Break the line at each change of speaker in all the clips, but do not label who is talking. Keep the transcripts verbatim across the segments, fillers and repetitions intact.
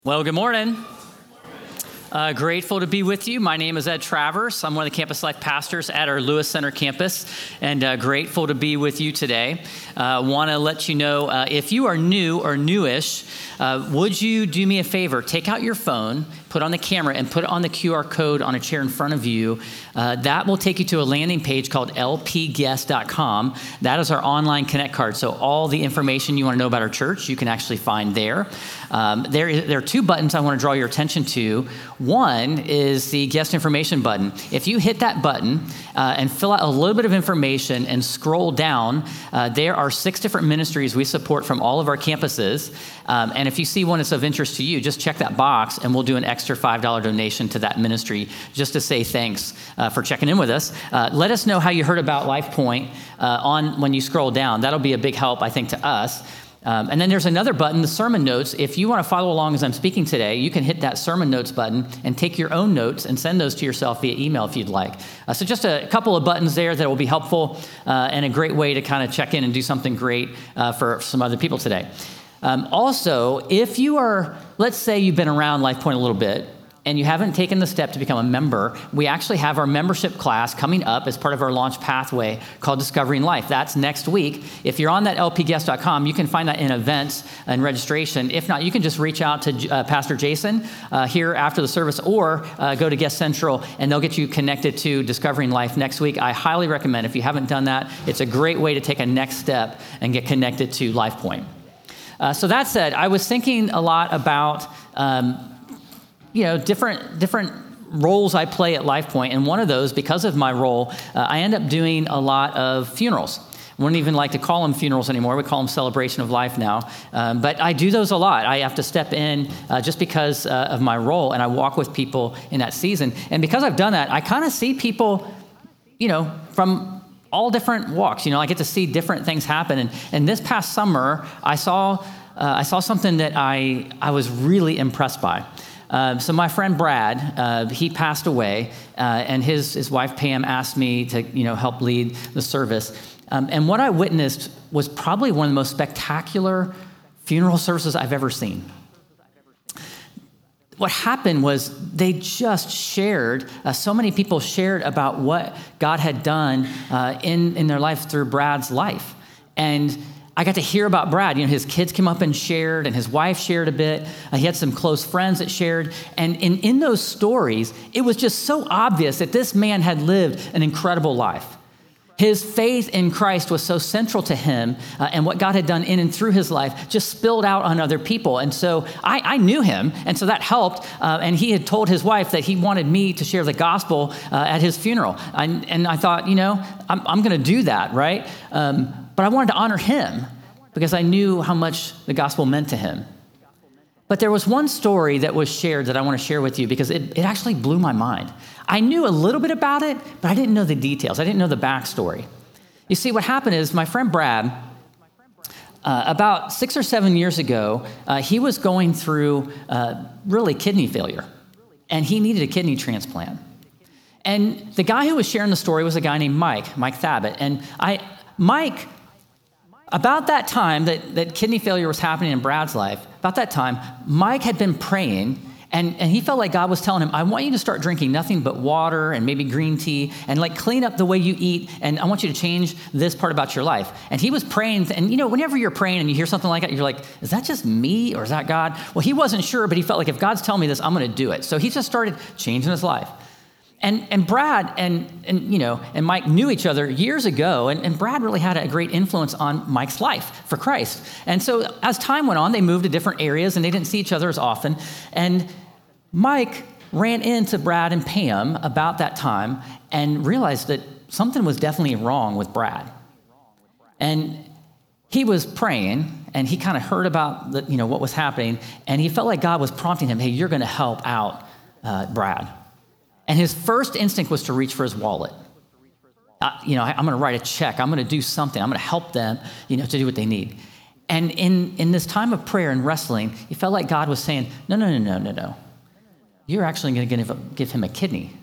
Well, good morning. Uh, grateful to be with you. My name is Ed Travers. I'm one of the Campus Life pastors at our Lewis Center campus, and uh, grateful to be with you today. Uh, Want to let you know, uh, if you are new or newish, uh, would you do me a favor? Take out your phone, put on the camera, and put on the Q R code on a chair in front of you. Uh, that will take you to a landing page called L P guest dot com. That is our online connect card. So all the information you want to know about our church, you can actually find there. Um, there, is, there are two buttons I want to draw your attention to. One is the guest information button. If you hit that button uh, and fill out a little bit of information and scroll down, uh, there are six different ministries we support from all of our campuses. Um, and if you see one that's of interest to you, just check that box and we'll do an extra five dollars donation to that ministry just to say thanks uh, for checking in with us. Uh, let us know how you heard about LifePoint uh, on when you scroll down. That'll be a big help, I think, to us. Um, and then there's another button, the sermon notes. If you want to follow along as I'm speaking today, you can hit that sermon notes button and take your own notes and send those to yourself via email if you'd like. Uh, so just a couple of buttons there that will be helpful uh, and a great way to kind of check in and do something great uh, for some other people today. Um, also, if you are, let's say you've been around LifePoint a little bit, and you haven't taken the step to become a member, we actually have our membership class coming up as part of our launch pathway called Discovering Life. That's next week. If you're on that L P guest dot com, you can find that in events and registration. If not, you can just reach out to uh, Pastor Jason uh, here after the service, or uh, go to Guest Central, and they'll get you connected to Discovering Life next week. I highly recommend, if you haven't done that, it's a great way to take a next step and get connected to LifePoint. Uh, so that said, I was thinking a lot about um, you know, different different roles I play at LifePoint, and one of those, because of my role, uh, I end up doing a lot of funerals. We wouldn't even like to call them funerals anymore. We call them celebration of life now. Um, but I do those a lot. I have to step in uh, just because uh, of my role, and I walk with people in that season. And because I've done that, I kind of see people, you know, from all different walks. You know, I get to see different things happen. And, and this past summer, I saw uh, I saw something that I I was really impressed by. Uh, so my friend Brad, uh, he passed away, uh, and his his wife Pam asked me to, you know, help lead the service. Um, and what I witnessed was probably one of the most spectacular funeral services I've ever seen. What happened was they just shared, uh, so many people shared about what God had done uh, in, in their life through Brad's life. And I got to hear about Brad. You know, his kids came up and shared, and his wife shared a bit. Uh, he had some close friends that shared. And in, in those stories, it was just so obvious that this man had lived an incredible life. His faith in Christ was so central to him, uh, and what God had done in and through his life just spilled out on other people. And so I, I knew him, and so that helped. Uh, and he had told his wife that he wanted me to share the gospel uh, at his funeral. I, and I thought, you know, I'm, I'm going to do that, right? Um, But I wanted to honor him because I knew how much the gospel meant to him. But there was one story that was shared that I want to share with you because it, it actually blew my mind. I knew a little bit about it, but I didn't know the details. I didn't know the backstory. You see, what happened is my friend Brad, uh, about six or seven years ago, uh, he was going through uh, really kidney failure, and he needed a kidney transplant. And the guy who was sharing the story was a guy named Mike, Mike Thabit. And I, Mike... About that time that, that kidney failure was happening in Brad's life, about that time, Mike had been praying, and, and he felt like God was telling him, I want you to start drinking nothing but water and maybe green tea, and like clean up the way you eat, and I want you to change this part about your life. And he was praying, and you know, whenever you're praying and you hear something like that, you're like, is that just me or is that God? Well, he wasn't sure, but he felt like if God's telling me this, I'm going to do it. So he just started changing his life. And and Brad and and you know and Mike knew each other years ago, and, and Brad really had a great influence on Mike's life for Christ. And so as time went on, they moved to different areas, and they didn't see each other as often. And Mike ran into Brad and Pam about that time and realized that something was definitely wrong with Brad. And he was praying, and he kind of heard about the, you know what was happening, and he felt like God was prompting him, hey, you're going to help out uh, Brad. And his first instinct was to reach for his wallet. Uh, you know, I, I'm going to write a check. I'm going to do something. I'm going to help them, you know, to do what they need. And in, in this time of prayer and wrestling, he felt like God was saying, no, no, no, no, no, no. You're actually going to give, give him a kidney.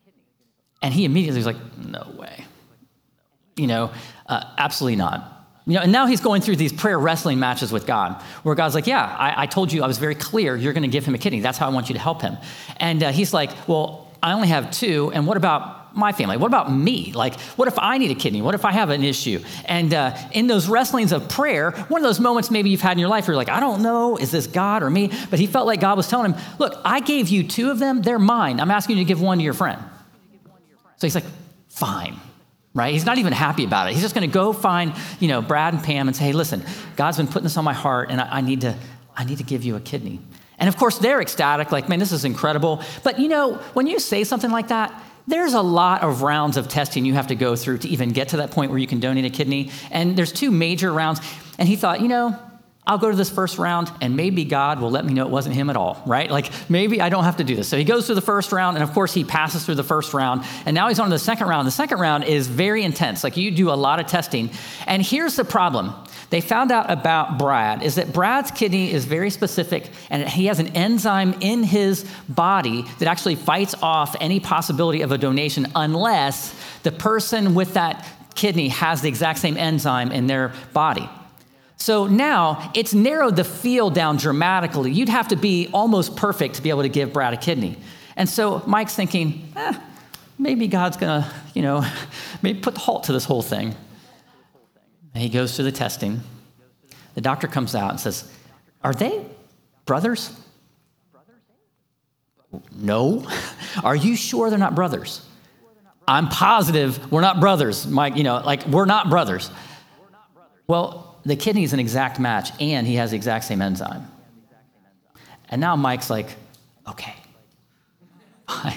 And he immediately was like, no way. You know, uh, absolutely not. You know, and now he's going through these prayer wrestling matches with God, where God's like, yeah, I, I told you, I was very clear, you're going to give him a kidney. That's how I want you to help him. And uh, he's like, well, I only have two, and what about my family? What about me? Like, what if I need a kidney? What if I have an issue? And uh, in those wrestlings of prayer, one of those moments maybe you've had in your life where you're like, I don't know, is this God or me? But he felt like God was telling him, look, I gave you two of them, they're mine. I'm asking you to give one to your friend. So he's like, fine. Right? He's not even happy about it. He's just going to go find, you know, Brad and Pam and say, hey, listen, God's been putting this on my heart, and I, I need to, I need to give you a kidney. And of course, they're ecstatic, like, man, this is incredible. But you know, when you say something like that, there's a lot of rounds of testing you have to go through to even get to that point where you can donate a kidney. And there's two major rounds. And he thought, you know, I'll go to this first round and maybe God will let me know it wasn't him at all, right? Like maybe I don't have to do this. So he goes through the first round, and of course he passes through the first round, and now he's on to the second round. The second round is very intense. Like you do a lot of testing. And here's the problem. They found out about Brad is that Brad's kidney is very specific, and he has an enzyme in his body that actually fights off any possibility of a donation unless the person with that kidney has the exact same enzyme in their body. So now it's narrowed the field down dramatically. You'd have to be almost perfect to be able to give Brad a kidney. And so Mike's thinking, eh, maybe God's going to, you know, maybe put the halt to this whole thing. And he goes through the testing. The doctor comes out and says, are they brothers? No. Are you sure they're not brothers? I'm positive we're not brothers, Mike. You know, like we're not brothers. Well, the kidney is an exact match, and he has the exact same enzyme. And now Mike's like, okay, fine.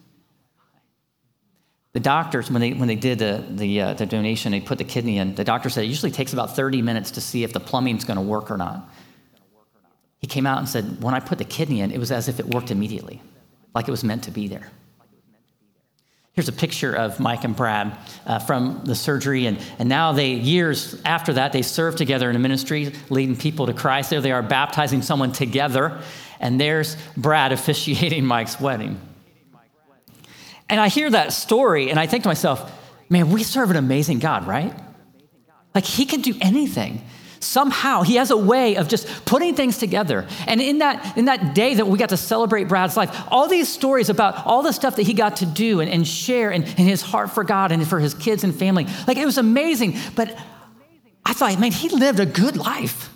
The doctors, when they when they did the the, uh, the donation, they put the kidney in, the doctor said it usually takes about thirty minutes to see if the plumbing's going to work or not. He came out and said, when I put the kidney in, it was as if it worked immediately, like it was meant to be there. Here's a picture of Mike and Brad uh, from the surgery. And, and now they, years after that, they serve together in a ministry, leading people to Christ. There they are baptizing someone together. And there's Brad officiating Mike's wedding. And I hear that story and I think to myself, man, we serve an amazing God, right? Like he can do anything. Somehow he has a way of just putting things together. And in that in that day that we got to celebrate Brad's life, all these stories about all the stuff that he got to do and, and share and, and his heart for God and for his kids and family, like it was amazing. But I thought, man, he lived a good life.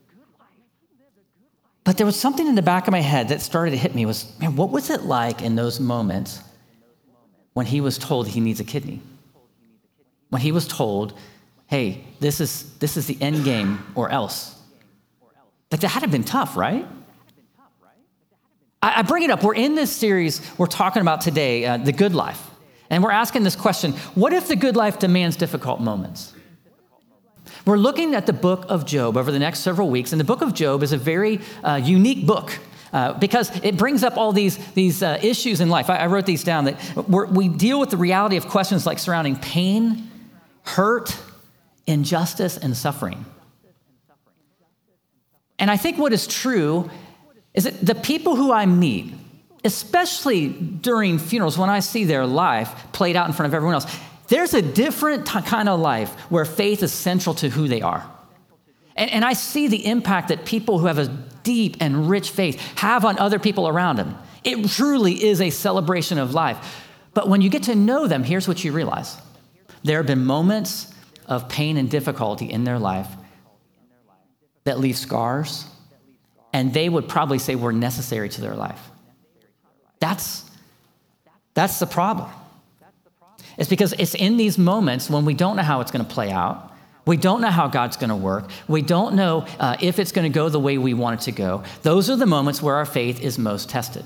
But there was something in the back of my head that started to hit me was, man, what was it like in those moments when he was told he needs a kidney? When he was told, hey, this is this is the end game or else. Like that had to have been tough, right? I, I bring it up. We're in this series we're talking about today, uh, the good life. And we're asking this question, what if the good life demands difficult moments? We're looking at the book of Job over the next several weeks. And the book of Job is a very uh, unique book. Uh, because it brings up all these, these uh, issues in life. I, I wrote these down that we're, we deal with the reality of questions like surrounding pain, hurt, injustice, and suffering. And I think what is true is that the people who I meet, especially during funerals, when I see their life played out in front of everyone else, there's a different t- kind of life where faith is central to who they are. And, and I see the impact that people who have a deep and rich faith have on other people around them. It truly is a celebration of life. But when you get to know them, here's what you realize. There have been moments of pain and difficulty in their life that leave scars, and they would probably say were necessary to their life. That's, that's the problem. It's because it's in these moments when we don't know how it's going to play out. We don't know how God's going to work. We don't know uh, if it's going to go the way we want it to go. Those are the moments where our faith is most tested.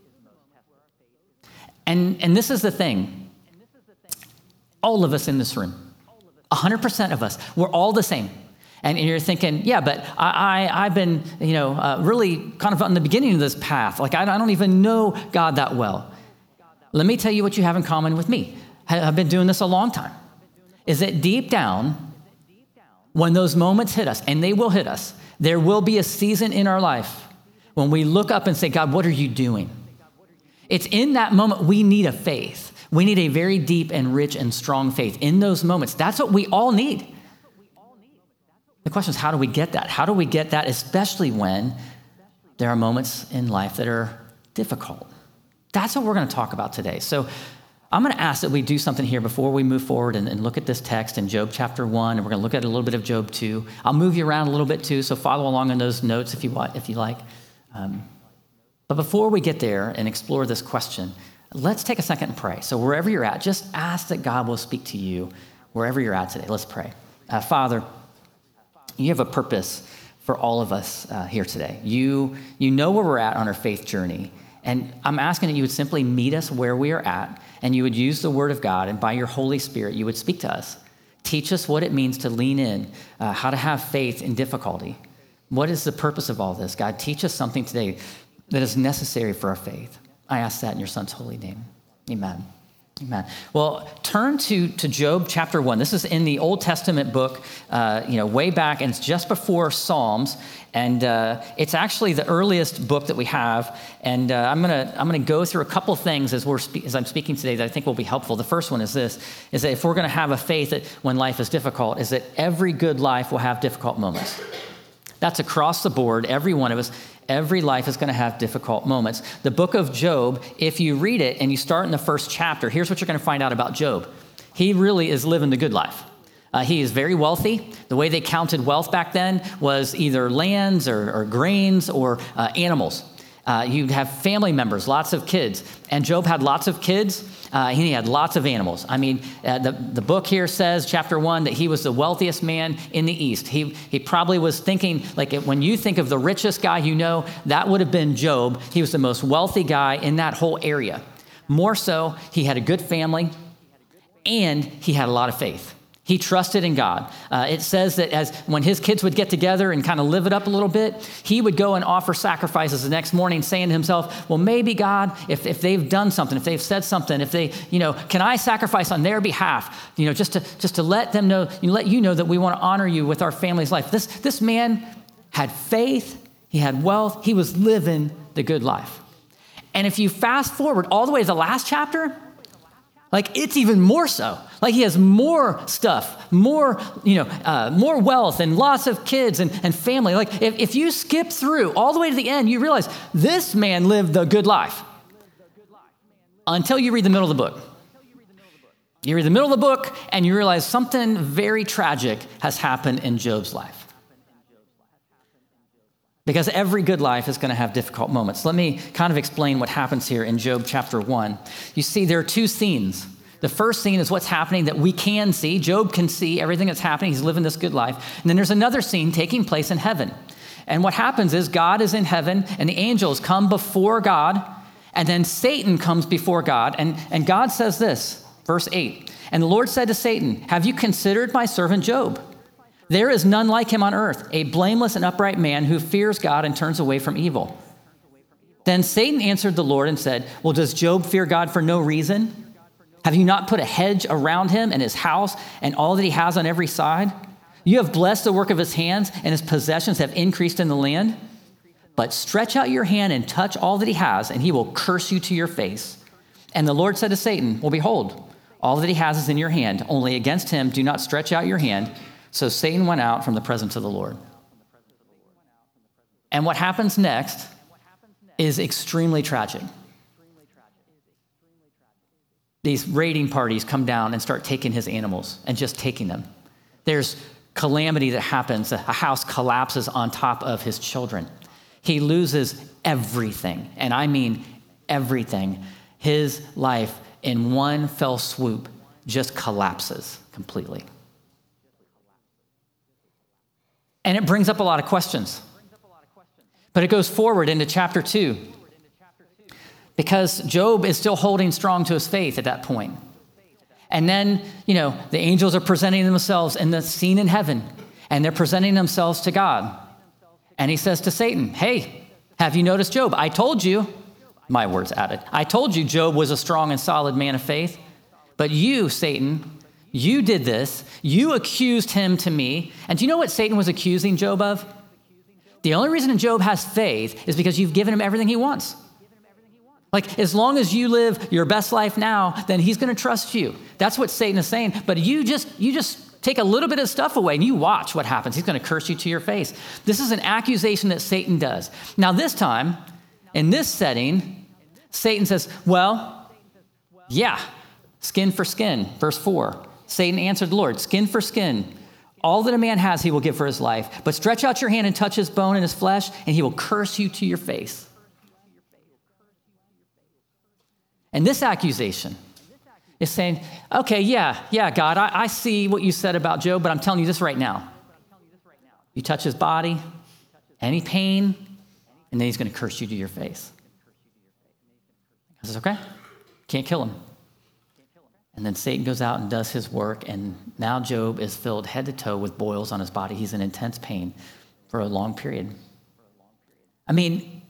And, and this is the thing. All of us in this room, one hundred percent of us, we're all the same. And you're thinking, yeah, but I, I, I've been, you know, uh, really kind of on the beginning of this path. Like, I, I don't even know God that well. Let me tell you what you have in common with me. I've been doing this a long time. Is that deep down, when those moments hit us, and they will hit us, there will be a season in our life when we look up and say, God, what are you doing? It's in that moment we need a faith. We need a very deep and rich and strong faith in those moments. That's what we all need. question is, how do we get that? How do we get that, especially when there are moments in life that are difficult? That's what we're going to talk about today. So I'm going to ask that we do something here before we move forward and, and look at this text in Job chapter one, and we're going to look at a little bit of Job two. I'll move you around a little bit too, so follow along in those notes if you want, if you like. Um, but before we get there and explore this question, let's take a second and pray. So wherever you're at, just ask that God will speak to you wherever you're at today. Let's pray. Uh, Father, you have a purpose for all of us uh, here today. You, you know where we're at on our faith journey. And I'm asking that you would simply meet us where we are at, and you would use the word of God, and by your Holy Spirit, you would speak to us. Teach us what it means to lean in, uh, how to have faith in difficulty. What is the purpose of all this? God, teach us something today that is necessary for our faith. I ask that in your son's holy name. Amen. Amen. Well, turn to, to Job chapter one. This is in the Old Testament book, uh, you know, way back, and it's just before Psalms. And uh, it's actually the earliest book that we have. And uh, I'm gonna I'm gonna go through a couple things as we're spe- as I'm speaking today that I think will be helpful. The first one is this: is that if we're gonna have a faith that when life is difficult, is that every good life will have difficult moments. That's across the board. Every one of us. Every life is going to have difficult moments. The book of Job, if you read it and you start in the first chapter, here's what you're going to find out about Job. He really is living the good life. Uh, he is very wealthy. The way they counted wealth back then was either lands or, or grains or uh, animals. Uh, you'd have family members, lots of kids. And Job had lots of kids. Uh, he had lots of animals. I mean, uh, the, the book here says, chapter one, that he was the wealthiest man in the East. He, he probably was thinking, like when you think of the richest guy you know, that would have been Job. He was the most wealthy guy in that whole area. More so, he had a good family, and he had a lot of faith. He trusted in God. Uh, it says that as when his kids would get together and kind of live it up a little bit, he would go and offer sacrifices the next morning, saying to himself, well, maybe God, if, if they've done something, if they've said something, if they, you know, can I sacrifice on their behalf? You know, just to just to let them know, let you know that we want to honor you with our family's life. This, this man had faith. He had wealth. He was living the good life. And if you fast forward all the way to the last chapter, like it's even more so. Like he has more stuff, more, you know, uh, more wealth and lots of kids and, and family. Like if, if you skip through all the way to the end, you realize this man lived the good life until you read the middle of the book. You read the middle of the book and you realize something very tragic has happened in Job's life. Because every good life is going to have difficult moments. Let me kind of explain what happens here in Job chapter one. You see, there are two scenes. The first scene is what's happening that we can see. Job can see everything that's happening. He's living this good life. And then there's another scene taking place in heaven. And what happens is God is in heaven and the angels come before God. And then Satan comes before God. And, and God says this, verse eight. And the Lord said to Satan, have you considered my servant Job? There is none like him on earth, a blameless and upright man who fears God and turns away from evil. Then Satan answered the Lord and said, well, does Job fear God for no reason? Have you not put a hedge around him and his house and all that he has on every side? You have blessed the work of his hands, and his possessions have increased in the land. But stretch out your hand and touch all that he has, and he will curse you to your face. And the Lord said to Satan, well, behold, all that he has is in your hand. Only against him do not stretch out your hand. So Satan went out from the presence of the Lord. And what happens next is extremely tragic. These raiding parties come down and start taking his animals and just taking them. There's calamity that happens. A house collapses on top of his children. He loses everything, and I mean everything. His life in one fell swoop just collapses completely. And it brings up a lot of questions. But it goes forward into chapter two. Because Job is still holding strong to his faith at that point. And then, you know, the angels are presenting themselves in the scene in heaven. And they're presenting themselves to God. And he says to Satan, hey, have you noticed Job? I told you, my words added, I told you Job was a strong and solid man of faith. But you, Satan, you did this. You accused him to me. And do you know what Satan was accusing Job of? The only reason Job has faith is because you've given him everything he wants. Like, as long as you live your best life now, then he's going to trust you. That's what Satan is saying. But you just you just Take a little bit of stuff away and you watch what happens. He's going to curse you to your face. This is an accusation that Satan does. Now this time, in this setting, Satan says, well, yeah, skin for skin. Verse four, Satan answered the Lord, skin for skin. All that a man has, he will give for his life. But stretch out your hand and touch his bone and his flesh, and he will curse you to your face. And this accusation is saying, okay, yeah, yeah, God, I, I see what you said about Job, but I'm telling you this right now. You touch his body, any pain, and then he's going to curse you to your face. I says, okay, can't kill him. And then Satan goes out and does his work, and now Job is filled head to toe with boils on his body. He's in intense pain for a long period. I mean,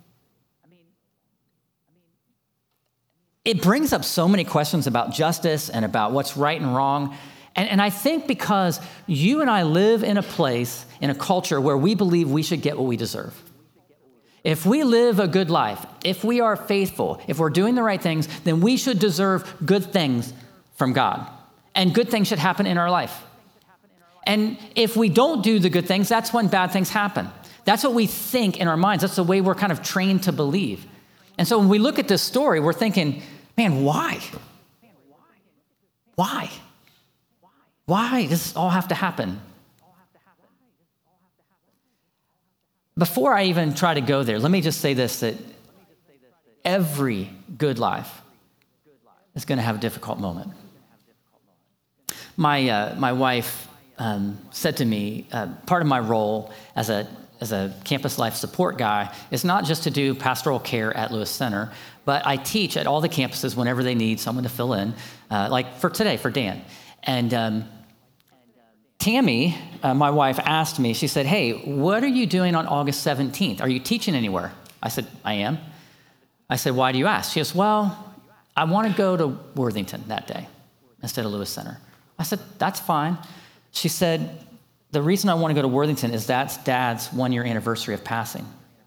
it brings up so many questions about justice and about what's right and wrong. And, and I think because you and I live in a place, in a culture where we believe we should get what we deserve. If we live a good life, if we are faithful, if we're doing the right things, then we should deserve good things from God. And good things should happen in our life. And if we don't do the good things, that's when bad things happen. That's what we think in our minds. That's the way we're kind of trained to believe. And so when we look at this story, we're thinking, man, why? Why? Why does this all have to happen? Before I even try to go there, let me just say this, that every good life is going to have a difficult moment. My uh, my wife um, said to me, uh, part of my role as a as a campus life support guy is not just to do pastoral care at Lewis Center, but I teach at all the campuses whenever they need someone to fill in, uh, like for today, for Dan. And um, Tammy, uh, my wife, asked me, she said, hey, what are you doing on August seventeenth? Are you teaching anywhere? I said, I am. I said, why do you ask? She goes, well, I want to go to Worthington that day instead of Lewis Center. I said, that's fine. She said, the reason I want to go to Worthington is that's Dad's one-year anniversary of passing.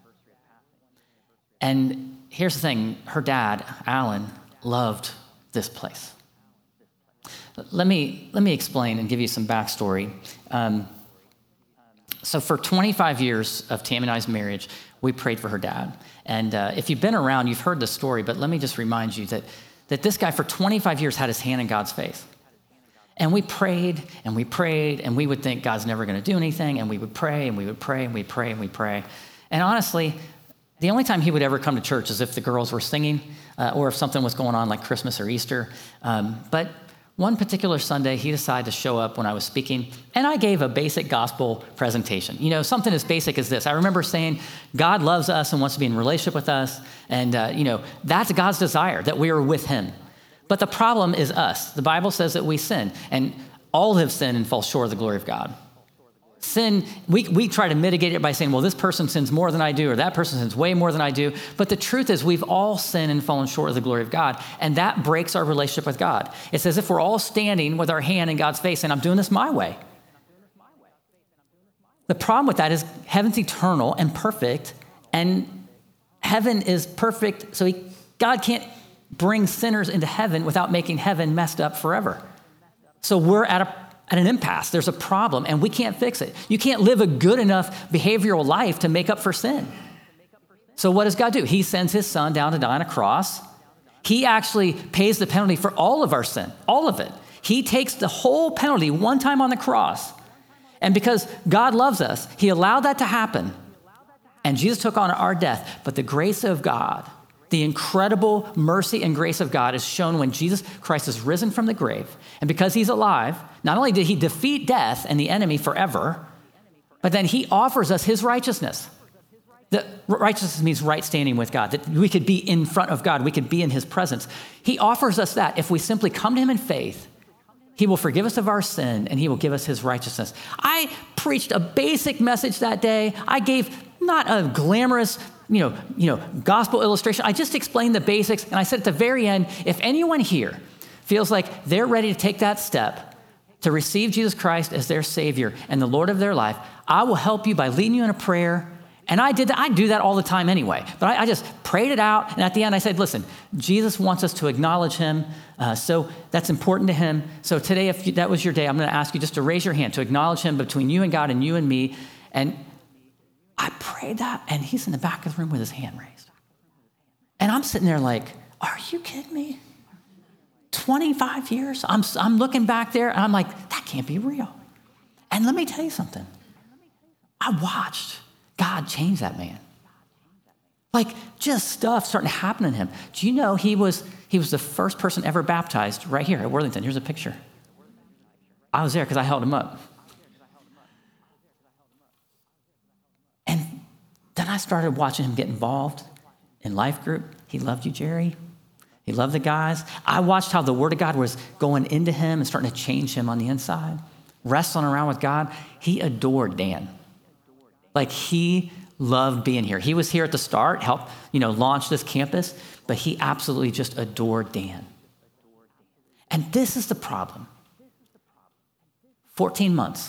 And here's the thing, her dad, Alan, loved this place. Let me let me explain and give you some backstory. Um, so for twenty-five years of Tammy and I's marriage, we prayed for her dad. And uh, if you've been around, you've heard the story, but let me just remind you that, that this guy for twenty-five years had his hand in God's face. And we prayed and we prayed and we would think God's never going to do anything. And we would pray and we would pray and we'd pray and we'd pray. And honestly, the only time he would ever come to church is if the girls were singing uh, or if something was going on like Christmas or Easter. Um, but one particular Sunday, he decided to show up when I was speaking, and I gave a basic gospel presentation. You know, something as basic as this. I remember saying, God loves us and wants to be in relationship with us, and, uh, you know, that's God's desire, that we are with him. But the problem is us. The Bible says that we sin, and all have sinned and fall short of the glory of God. Sin, we, we try to mitigate it by saying, well, this person sins more than I do, or that person sins way more than I do. But the truth is we've all sinned and fallen short of the glory of God, and that breaks our relationship with God. It's as if we're all standing with our hand in God's face, and I'm doing this my way. The problem with that is heaven's eternal and perfect, and heaven is perfect, so he, God can't bring sinners into heaven without making heaven messed up forever. So we're at a At an impasse. There's a problem, and we can't fix it. You can't live a good enough behavioral life to make up for sin. So what does God do? He sends his son down to die on a cross. He actually pays the penalty for all of our sin, all of it. He takes the whole penalty one time on the cross. And because God loves us, he allowed that to happen. And Jesus took on our death. But the grace of God, the incredible mercy and grace of God is shown when Jesus Christ is risen from the grave. And because he's alive, not only did he defeat death and the enemy forever, but then he offers us his righteousness. The righteousness means right standing with God, that we could be in front of God, we could be in his presence. He offers us that. If we simply come to him in faith, he will forgive us of our sin and he will give us his righteousness. I preached a basic message that day. I gave not a glamorous You know, you know, gospel illustration. I just explained the basics, and I said at the very end, if anyone here feels like they're ready to take that step to receive Jesus Christ as their Savior and the Lord of their life, I will help you by leading you in a prayer, And I did that. I do that all the time anyway. But I, I just prayed it out. And at the end, I said, listen, Jesus wants us to acknowledge him. Uh, so that's important to him. So today, if you, that was your day, I'm going to ask you just to raise your hand to acknowledge him between you and God and you and me. And I prayed that. And he's in the back of the room with his hand raised. And I'm sitting there like, are you kidding me? twenty-five years? I'm, I'm looking back there and I'm like, that can't be real. And let me tell you something. I watched God changed that man. Like just stuff starting to happen in him. Do you know he was he was the first person ever baptized right here at Worthington? Here's a picture. I was there because I held him up. And then I started watching him get involved in life group. He loved you, Jerry. He loved the guys. I watched how the word of God was going into him and starting to change him on the inside. Wrestling around with God. He adored Dan. Like he loved being here. He was here at the start, helped, you know, launch this campus, but he absolutely just adored Dan. And this is the problem. fourteen months.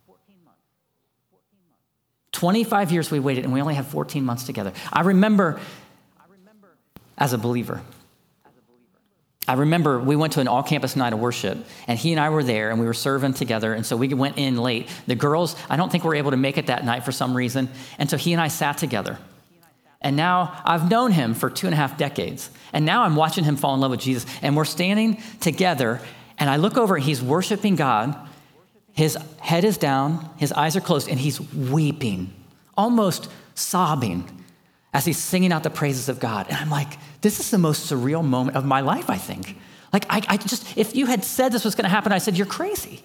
twenty-five years we waited and we only had fourteen months together. I remember as a believer, I remember we went to an all-campus night of worship, and he and I were there, and we were serving together, and so we went in late. The girls, I don't think were able to make it that night for some reason, and so he and I sat together. And now I've known him for two and a half decades, and now I'm watching him fall in love with Jesus, and we're standing together, and I look over, and he's worshiping God. His head is down, his eyes are closed, and he's weeping, almost sobbing, as he's singing out the praises of God. And I'm like, this is the most surreal moment of my life, I think. Like, I, I just, if you had said this was going to happen, I said, you're crazy.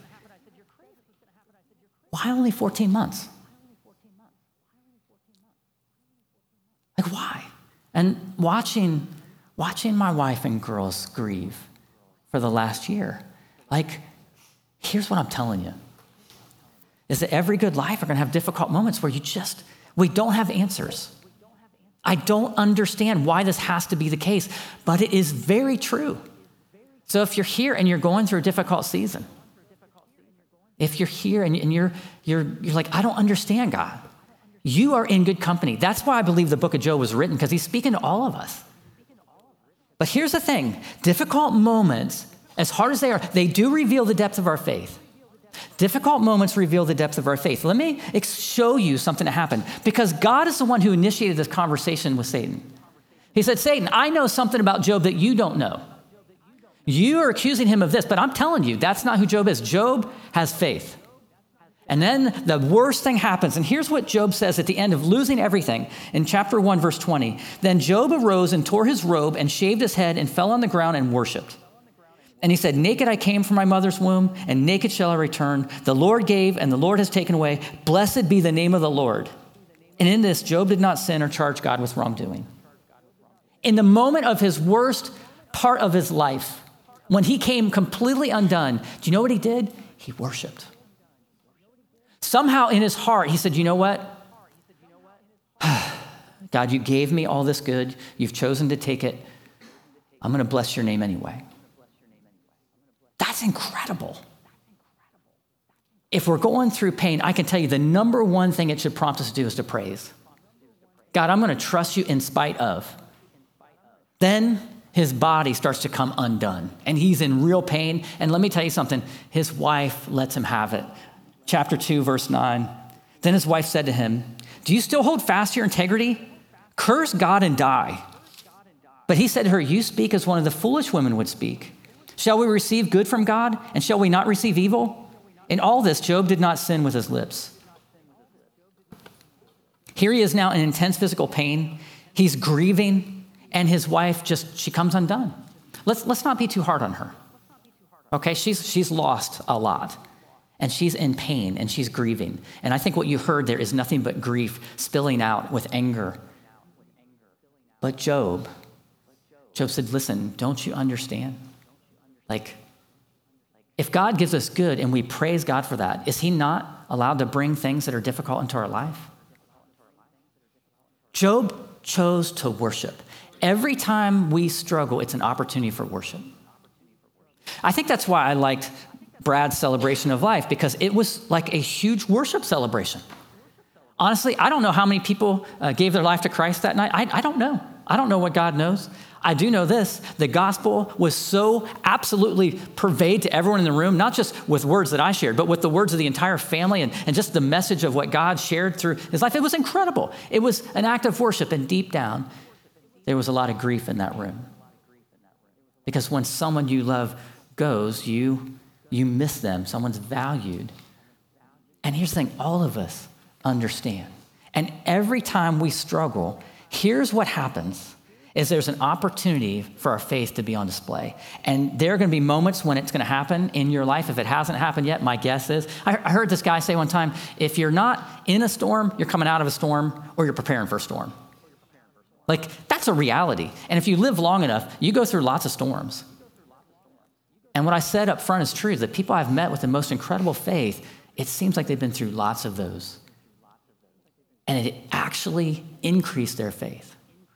Why only fourteen months? Like, why? And watching, watching my wife and girls grieve for the last year, like, here's what I'm telling you, is that every good life are going to have difficult moments where you just, we don't have answers. I don't understand why this has to be the case, but it is very true. So if you're here and you're going through a difficult season, if you're here and you're, you're, you're like, I don't understand God, you are in good company. That's why I believe the book of Job was written, because he's speaking to all of us. But here's the thing, difficult moments, as hard as they are, they do reveal the depth of our faith. Difficult moments reveal the depth of our faith. Let me show you something that happened, because God is the one who initiated this conversation with Satan. He said, Satan, I know something about Job that you don't know. You are accusing him of this, but I'm telling you, that's not who Job is. Job has faith. And then the worst thing happens. And here's what Job says at the end of losing everything in chapter one, verse twenty. Then Job arose and tore his robe and shaved his head and fell on the ground and worshiped. And he said, naked I came from my mother's womb, and naked shall I return. The Lord gave, and the Lord has taken away. Blessed be the name of the Lord. And in this, Job did not sin or charge God with wrongdoing. In the moment of his worst part of his life, when he came completely undone, do you know what he did? He worshiped. Somehow in his heart, he said, you know what? God, you gave me all this good. You've chosen to take it. I'm going to bless your name anyway. That's incredible. If we're going through pain, I can tell you the number one thing it should prompt us to do is to praise. God, I'm going to trust you in spite of. Then his body starts to come undone, and he's in real pain. And let me tell you something, his wife lets him have it. Chapter two, verse nine. Then his wife said to him, do you still hold fast to your integrity? Curse God and die. But he said to her, you speak as one of the foolish women would speak. Shall we receive good from God, and shall we not receive evil? In all this, Job did not sin with his lips. Here he is now in intense physical pain. He's grieving, and his wife just, she comes undone. Let's, let's not be too hard on her. Okay, she's, she's lost a lot, and she's in pain, and she's grieving. And I think what you heard there is nothing but grief spilling out with anger. But Job, Job said, listen, don't you understand? Like, if God gives us good and we praise God for that, is he not allowed to bring things that are difficult into our life? Job chose to worship. Every time we struggle, it's an opportunity for worship. I think that's why I liked Brad's celebration of life, because it was like a huge worship celebration. Honestly, I don't know how many people uh, gave their life to Christ that night. I, I don't know. I don't know what God knows. I do know this. The gospel was so absolutely pervade to everyone in the room, not just with words that I shared, but with the words of the entire family and, and just the message of what God shared through his life. It was incredible. It was an act of worship. And deep down, there was a lot of grief in that room. Because when someone you love goes, you, you miss them. Someone's valued. And here's the thing, all of us understand. And every time we struggle, here's what happens, is there's an opportunity for our faith to be on display. And there are going to be moments when it's going to happen in your life. If it hasn't happened yet, my guess is, I heard this guy say one time, if you're not in a storm, you're coming out of a storm, or you're preparing for a storm. Like, that's a reality. And if you live long enough, you go through lots of storms. And what I said up front is true, that people I've met with the most incredible faith, it seems like they've been through lots of those. And it actually increased their faith.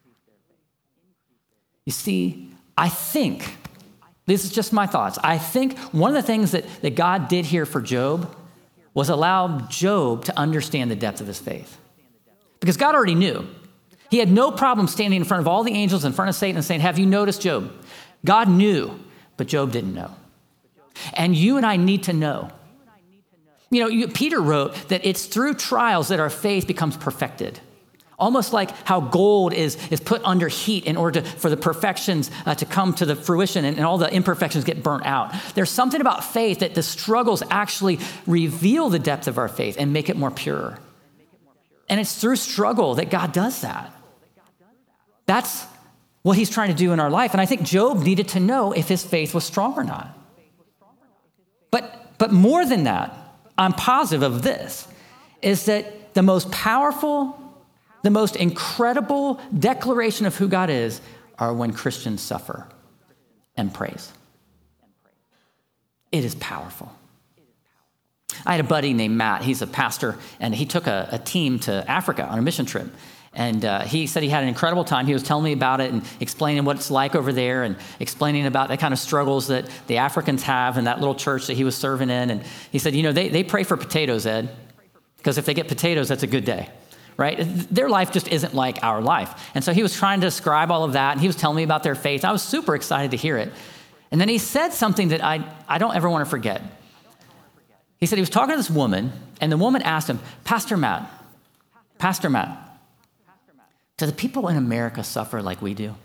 You see, I think, this is just my thoughts, I think one of the things that, that God did here for Job was allow Job to understand the depth of his faith. Because God already knew. He had no problem standing in front of all the angels, in front of Satan and saying, have you noticed Job? God knew, but Job didn't know. And you and I need to know. You know, you, Peter wrote that it's through trials that our faith becomes perfected. Almost like how gold is, is put under heat in order to, for the perfections uh, to come to the fruition and, and all the imperfections get burnt out. There's something about faith that the struggles actually reveal the depth of our faith and make it more pure. And it's through struggle that God does that. That's what he's trying to do in our life. And I think Job needed to know if his faith was strong or not. But, but more than that, I'm positive of this, is that the most powerful, the most incredible declaration of who God is are when Christians suffer and praise. It is powerful. I had a buddy named Matt. He's a pastor, and he took a, a team to Africa on a mission trip. And uh, he said he had an incredible time. He was telling me about it and explaining what it's like over there and explaining about the kind of struggles that the Africans have in that little church that he was serving in. And he said, you know, they, they pray for potatoes, Ed, because if they get potatoes, that's a good day, right? Their life just isn't like our life. And so he was trying to describe all of that, and he was telling me about their faith. I was super excited to hear it. And then he said something that I, I don't ever want to forget. He said he was talking to this woman, and the woman asked him, Pastor Matt, Pastor Matt, do the people in America suffer like we do?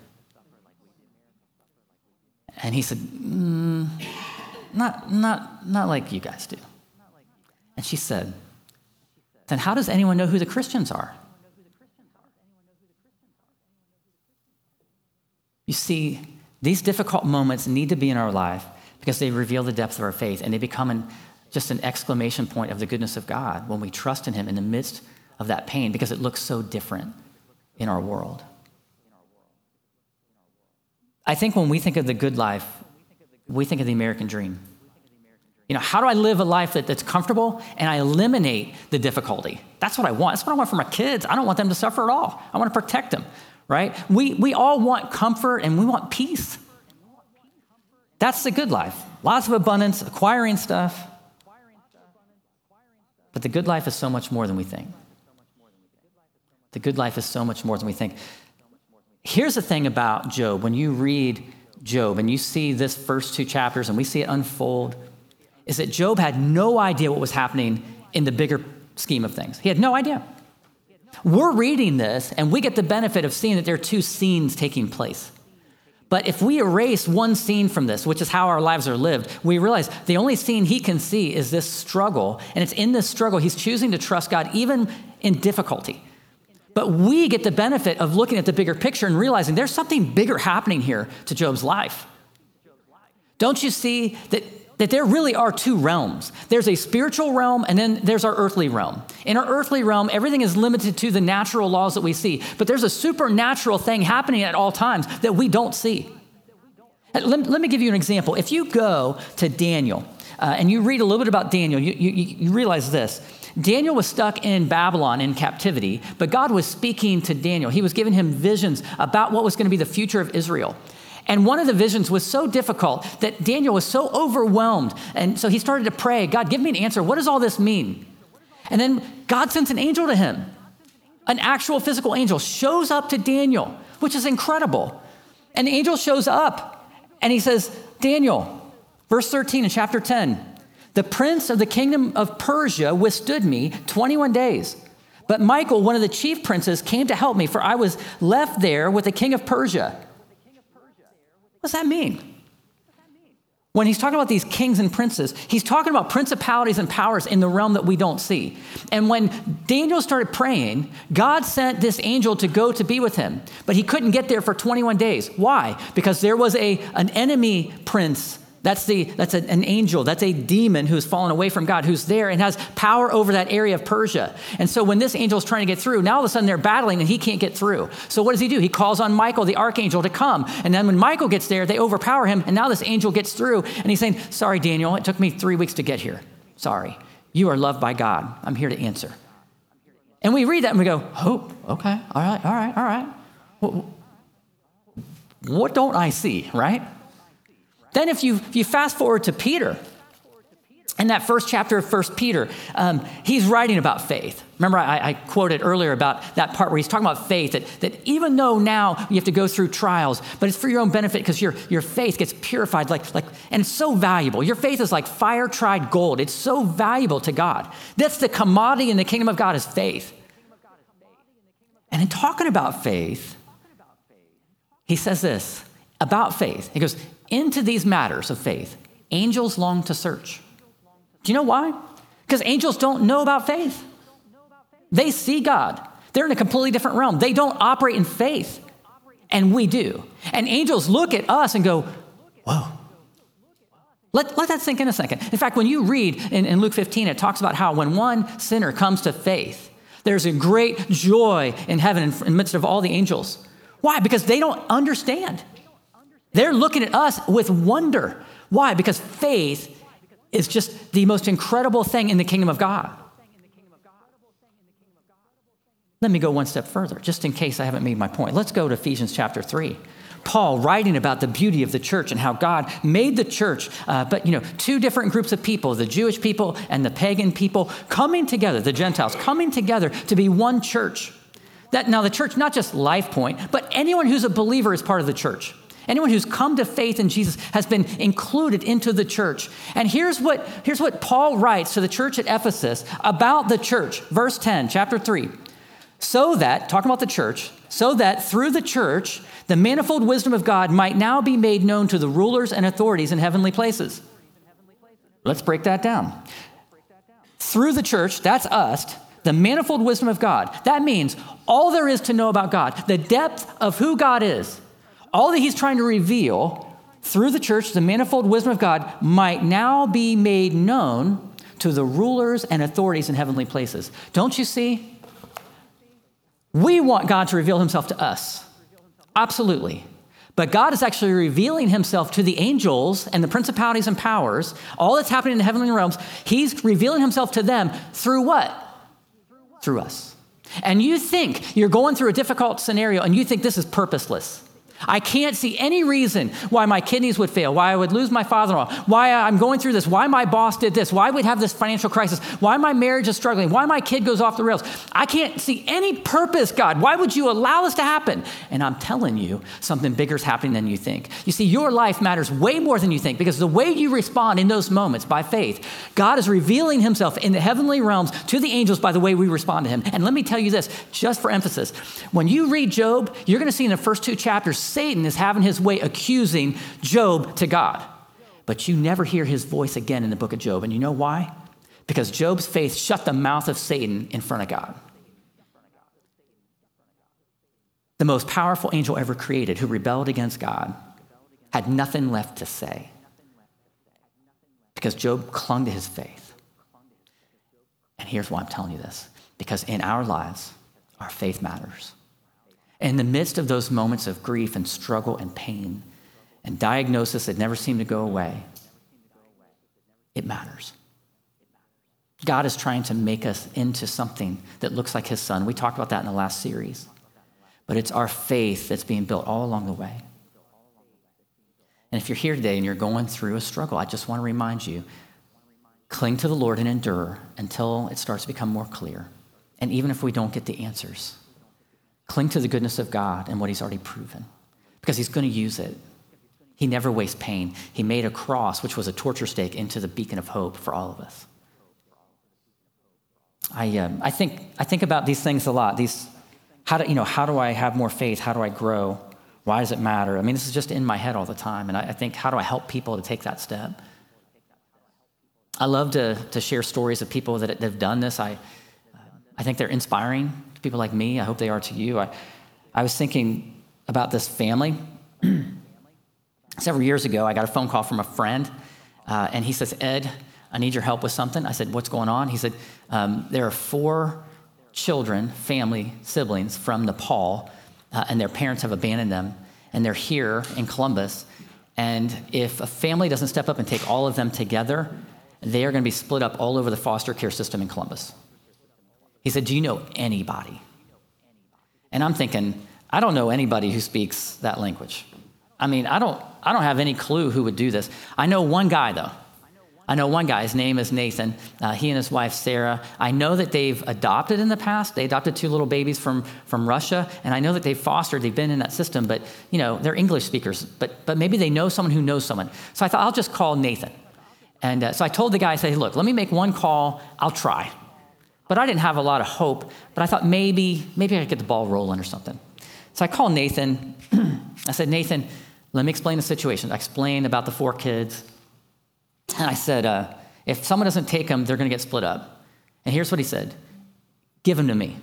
And he said, mm, not, not, not like you guys do. And she said, then how does anyone know who the Christians are? You see, these difficult moments need to be in our life because they reveal the depth of our faith, and they become an, just an exclamation point of the goodness of God when we trust in him in the midst of that pain, because it looks so different in our world. I think when we think of the good life, we think of the American dream. You know, how do I live a life that, that's comfortable and I eliminate the difficulty? That's what I want. That's what I want for my kids. I don't want them to suffer at all. I want to protect them, right? We, we all want comfort and we want peace. That's the good life. Lots of abundance, acquiring stuff. But the good life is so much more than we think. The good life is so much more than we think. Here's the thing about Job. When you read Job and you see this first two chapters and we see it unfold, is that Job had no idea what was happening in the bigger scheme of things. He had no idea. We're reading this and we get the benefit of seeing that there are two scenes taking place. But if we erase one scene from this, which is how our lives are lived, we realize the only scene he can see is this struggle. And it's in this struggle he's choosing to trust God even in difficulty. But we get the benefit of looking at the bigger picture and realizing there's something bigger happening here to Job's life. Don't you see that, that there really are two realms? There's a spiritual realm, and then there's our earthly realm. In our earthly realm, everything is limited to the natural laws that we see. But there's a supernatural thing happening at all times that we don't see. Let, let me give you an example. If you go to Daniel uh, and you read a little bit about Daniel, you, you, you realize this. Daniel was stuck in Babylon in captivity, but God was speaking to Daniel. He was giving him visions about what was going to be the future of Israel. And one of the visions was so difficult that Daniel was so overwhelmed. And so he started to pray, God, give me an answer. What does all this mean? And then God sends an angel to him. An actual physical angel shows up to Daniel, which is incredible. And the angel shows up and he says, Daniel, verse thirteen in chapter ten, the prince of the kingdom of Persia withstood me twenty-one days. But Michael, one of the chief princes, came to help me, for I was left there with the king of Persia. What does that mean? When he's talking about these kings and princes, he's talking about principalities and powers in the realm that we don't see. And when Daniel started praying, God sent this angel to go to be with him, but he couldn't get there for twenty-one days. Why? Because there was a an enemy prince. That's the that's a, an angel. That's a demon who's fallen away from God, who's there and has power over that area of Persia. And so when this angel is trying to get through, now all of a sudden they're battling and he can't get through. So what does he do? He calls on Michael, the archangel, to come. And then when Michael gets there, they overpower him. And now this angel gets through and he's saying, sorry, Daniel, it took me three weeks to get here. Sorry. You are loved by God. I'm here to answer. And we read that and we go, oh, okay. All right. All right. All right. What, what don't I see, right? Then if you, if you fast forward to Peter, in that first chapter of First Peter, um, he's writing about faith. Remember, I, I quoted earlier about that part where he's talking about faith, that, that even though now you have to go through trials, but it's for your own benefit because your, your faith gets purified, like, like, and it's so valuable. Your faith is like fire-tried gold. It's so valuable to God. That's the commodity in the kingdom of God is faith. And in talking about faith, he says this about faith. He goes, into these matters of faith, angels long to search. Do you know why? Because angels don't know about faith. They see God. They're in a completely different realm. They don't operate in faith, and we do. And angels look at us and go, whoa. Let, let that sink in a second. In fact, when you read in, in Luke fifteen, it talks about how when one sinner comes to faith, there's a great joy in heaven in the midst of all the angels. Why? Because they don't understand. They're looking at us with wonder. Why? Because faith is just the most incredible thing in the kingdom of God. Let me go one step further, just in case I haven't made my point. Let's go to Ephesians chapter three. Paul writing about the beauty of the church and how God made the church, uh, but you know, two different groups of people, the Jewish people and the pagan people coming together, the Gentiles coming together to be one church. That now the church, not just Life Point, but anyone who's a believer is part of the church. Anyone who's come to faith in Jesus has been included into the church. And here's what, here's what Paul writes to the church at Ephesus about the church. Verse ten, chapter three. So that, talking about the church, so that through the church, the manifold wisdom of God might now be made known to the rulers and authorities in heavenly places. Let's break that down. Through the church, that's us, the manifold wisdom of God. That means all there is to know about God, the depth of who God is. All that he's trying to reveal through the church, the manifold wisdom of God, might now be made known to the rulers and authorities in heavenly places. Don't you see? We want God to reveal himself to us. Absolutely. But God is actually revealing himself to the angels and the principalities and powers, all that's happening in the heavenly realms. He's revealing himself to them through what? Through us. And you think you're going through a difficult scenario and you think this is purposeless. I can't see any reason why my kidneys would fail, why I would lose my father-in-law, why I'm going through this, why my boss did this, why we'd have this financial crisis, why my marriage is struggling, why my kid goes off the rails. I can't see any purpose, God. Why would you allow this to happen? And I'm telling you, something bigger is happening than you think. You see, your life matters way more than you think because the way you respond in those moments by faith, God is revealing himself in the heavenly realms to the angels by the way we respond to him. And let me tell you this, just for emphasis. When you read Job, you're going to see in the first two chapters, Satan is having his way accusing Job to God. But you never hear his voice again in the book of Job. And you know why? Because Job's faith shut the mouth of Satan in front of God. The most powerful angel ever created who rebelled against God had nothing left to say because Job clung to his faith. And here's why I'm telling you this. Because in our lives, our faith matters. In the midst of those moments of grief and struggle and pain and diagnosis that never seem to go away, it matters. God is trying to make us into something that looks like his son. We talked about that in the last series. But it's our faith that's being built all along the way. And if you're here today and you're going through a struggle, I just want to remind you, cling to the Lord and endure until it starts to become more clear. And even if we don't get the answers, cling to the goodness of God and what he's already proven, because he's going to use it. He never wastes pain. He made a cross, which was a torture stake, into the beacon of hope for all of us. I um, I think I think about these things a lot. These, how do you know? How do I have more faith? How do I grow? Why does it matter? I mean, this is just in my head all the time, and I, I think, how do I help people to take that step? I love to to share stories of people that have done this. I I think they're inspiring to people like me. I hope they are to you. I I was thinking about this family. Several years ago, I got a phone call from a friend, uh, and he says, Ed, I need your help with something. I said, what's going on? He said, um, there are four children, family, siblings from Nepal, uh, and their parents have abandoned them, and they're here in Columbus. And if a family doesn't step up and take all of them together, they are going to be split up all over the foster care system in Columbus. He said, do you know anybody? And I'm thinking, I don't know anybody who speaks that language. I mean, I don't I don't have any clue who would do this. I know one guy, though. I know one guy. His name is Nathan. Uh, he and his wife, Sarah. I know that they've adopted in the past. They adopted two little babies from, from Russia, and I know that they've fostered. They've been in that system, but, you know, they're English speakers. But but maybe they know someone who knows someone. So I thought, I'll just call Nathan. And uh, so I told the guy, I said, hey, look, let me make one call. I'll try. But I didn't have a lot of hope. But I thought maybe, maybe I could get the ball rolling or something. So I called Nathan. I said, Nathan, let me explain the situation. I explained about the four kids. And I said, uh, if someone doesn't take them, they're going to get split up. And here's what he said. Give them to me.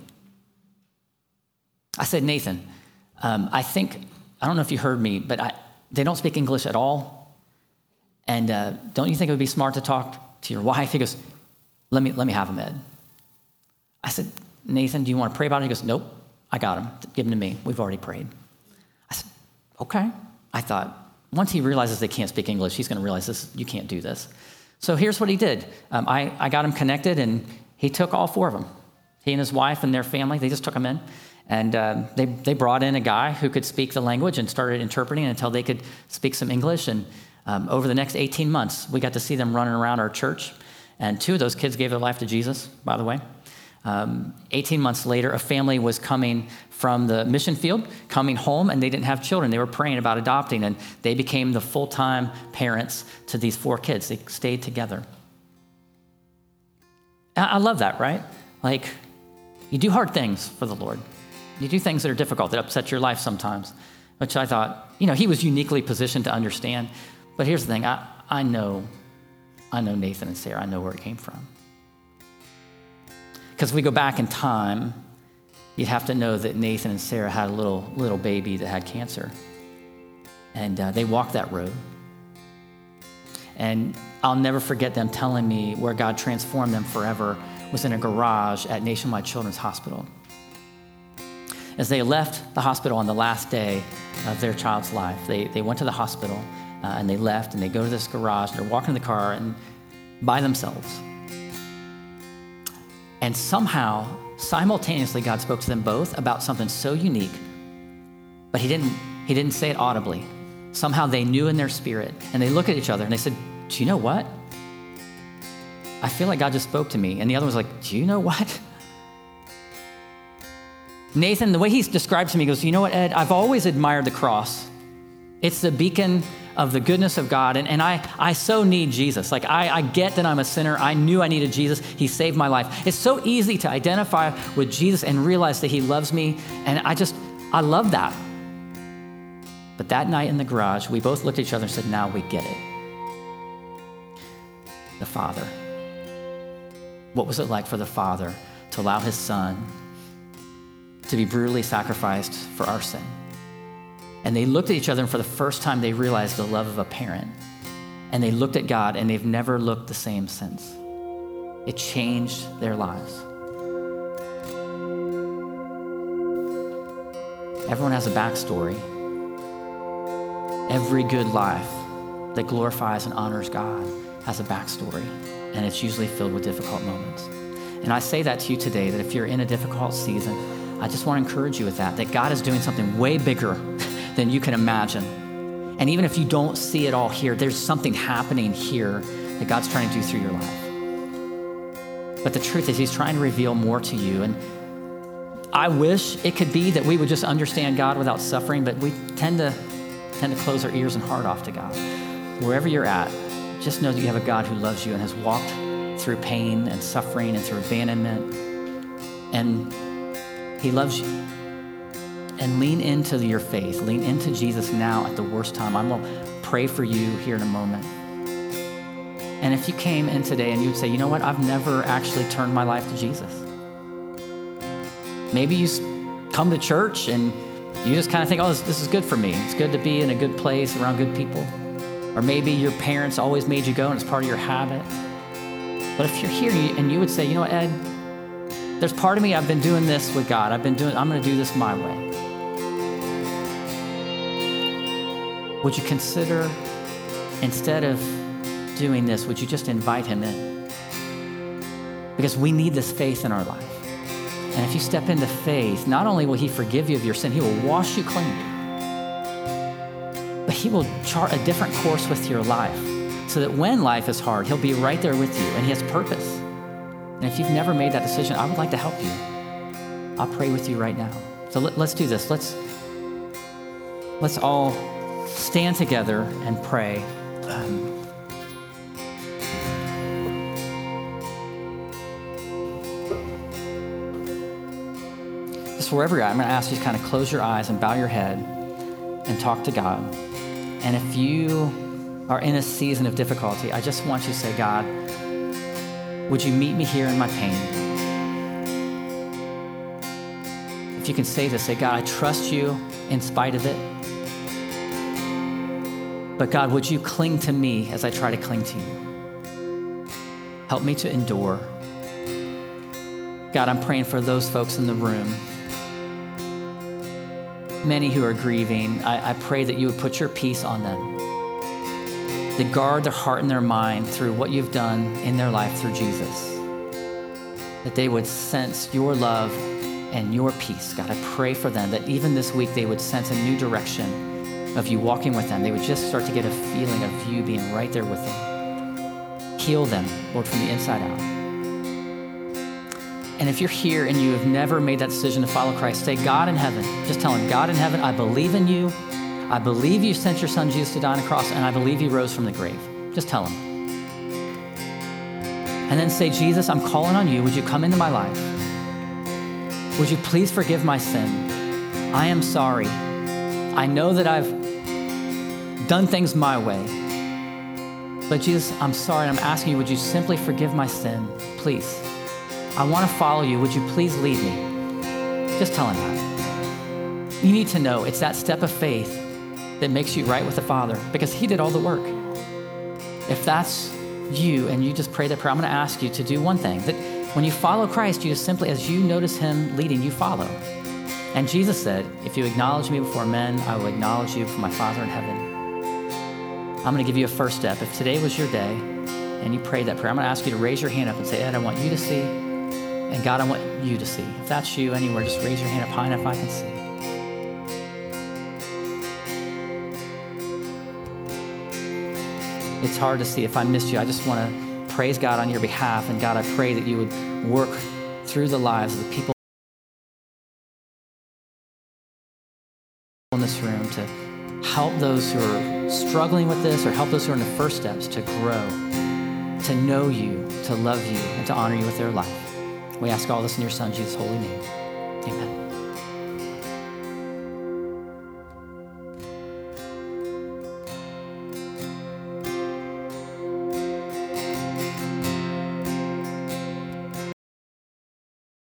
I said, Nathan, um, I think, I don't know if you heard me, but I, they don't speak English at all. And uh, don't you think it would be smart to talk to your wife? He goes, let me, let me have them, Ed. I said, Nathan, do you want to pray about it? He goes, nope, I got him. Give him to me. We've already prayed. I said, okay. I thought, once he realizes they can't speak English, he's going to realize this. You can't do this. So here's what he did. Um, I, I got him connected, and he took all four of them. He and his wife and their family, they just took them in. And um, they, they brought in a guy who could speak the language and started interpreting until they could speak some English. And um, over the next eighteen months, we got to see them running around our church. And two of those kids gave their life to Jesus, by the way. Um, eighteen months later, a family was coming from the mission field, coming home, and they didn't have children. They were praying about adopting, and they became the full-time parents to these four kids. They stayed together. I love that, right? Like, you do hard things for the Lord. You do things that are difficult, that upset your life sometimes, which I thought, you know, he was uniquely positioned to understand. But here's the thing. I, I know, I know Nathan and Sarah. I know where it came from. Because if we go back in time, you'd have to know that Nathan and Sarah had a little little baby that had cancer. And uh, they walked that road. And I'll never forget them telling me where God transformed them forever was in a garage at Nationwide Children's Hospital. As they left the hospital on the last day of their child's life, they, they went to the hospital uh, and they left, and they go to this garage, and they're walking in the car and by themselves. And somehow, simultaneously, God spoke to them both about something so unique, but he didn't, he didn't say it audibly. Somehow they knew in their spirit, and they looked at each other and they said, do you know what? I feel like God just spoke to me. And the other was like, do you know what? Nathan, the way he describes to me, he goes, you know what, Ed? I've always admired the cross. It's the beacon of the goodness of God. And, and I, I so need Jesus. Like, I, I get that I'm a sinner. I knew I needed Jesus. He saved my life. It's so easy to identify with Jesus and realize that he loves me. And I just, I love that. But that night in the garage, we both looked at each other and said, now we get it. The Father. What was it like for the Father to allow his Son to be brutally sacrificed for our sin? And they looked at each other, and for the first time, they realized the love of a parent. And they looked at God, and they've never looked the same since. It changed their lives. Everyone has a backstory. Every good life that glorifies and honors God has a backstory, and it's usually filled with difficult moments. And I say that to you today, that if you're in a difficult season, I just want to encourage you with that, that God is doing something way bigger than you can imagine. And even if you don't see it all here, there's something happening here that God's trying to do through your life. But the truth is he's trying to reveal more to you. And I wish it could be that we would just understand God without suffering, but we tend to tend to close our ears and heart off to God. Wherever you're at, just know that you have a God who loves you and has walked through pain and suffering and through abandonment. And he loves you. And lean into your faith. Lean into Jesus now at the worst time. I'm going to pray for you here in a moment. And if you came in today and you would say, you know what, I've never actually turned my life to Jesus. Maybe you come to church and you just kind of think, oh, this, this is good for me. It's good to be in a good place around good people. Or maybe your parents always made you go and it's part of your habit. But if you're here and you would say, you know what, Ed, there's part of me, I've been doing this with God. I've been doing, I'm going to do this my way. Would you consider, instead of doing this, would you just invite him in? Because we need this faith in our life. And if you step into faith, not only will he forgive you of your sin, he will wash you clean. But he will chart a different course with your life so that when life is hard, he'll be right there with you and he has purpose. And if you've never made that decision, I would like to help you. I'll pray with you right now. So let, let's do this. Let's, let's all stand together and pray. Um, just wherever you're at, I'm going to ask you to kind of close your eyes and bow your head and talk to God. And if you are in a season of difficulty, I just want you to say, God, would you meet me here in my pain? If you can say this, say, God, I trust you in spite of it. But God, would you cling to me as I try to cling to you? Help me to endure. God, I'm praying for those folks in the room, many who are grieving. I, I pray that you would put your peace on them, to guard their heart and their mind through what you've done in their life through Jesus, that they would sense your love and your peace. God, I pray for them that even this week they would sense a new direction of you walking with them. They would just start to get a feeling of you being right there with them. Heal them, Lord, from the inside out. And if you're here and you have never made that decision to follow Christ, say, God in heaven, just tell him, God in heaven, I believe in you. I believe you sent your son Jesus to die on the cross, and I believe he rose from the grave. Just tell him. And then say, Jesus, I'm calling on you. Would you come into my life? Would you please forgive my sin? I am sorry. I know that I've done things my way. But Jesus, I'm sorry. I'm asking you, would you simply forgive my sin? Please. I want to follow you. Would you please lead me? Just tell him that. You need to know it's that step of faith that makes you right with the Father, because he did all the work. If that's you and you just pray that prayer, I'm going to ask you to do one thing, that when you follow Christ, you just simply, as you notice him leading, you follow. And Jesus said, if you acknowledge me before men, I will acknowledge you before my Father in heaven. I'm going to give you a first step. If today was your day and you prayed that prayer, I'm going to ask you to raise your hand up and say, Ed, I want you to see, and God, I want you to see. If that's you anywhere, just raise your hand up high enough I can see. It's hard to see. If I missed you, I just want to praise God on your behalf. And God, I pray that you would work through the lives of the people in this room to help those who are struggling with this, or help those who are in the first steps to grow, to know you, to love you, and to honor you with their life. We ask all this in your son, Jesus' holy name.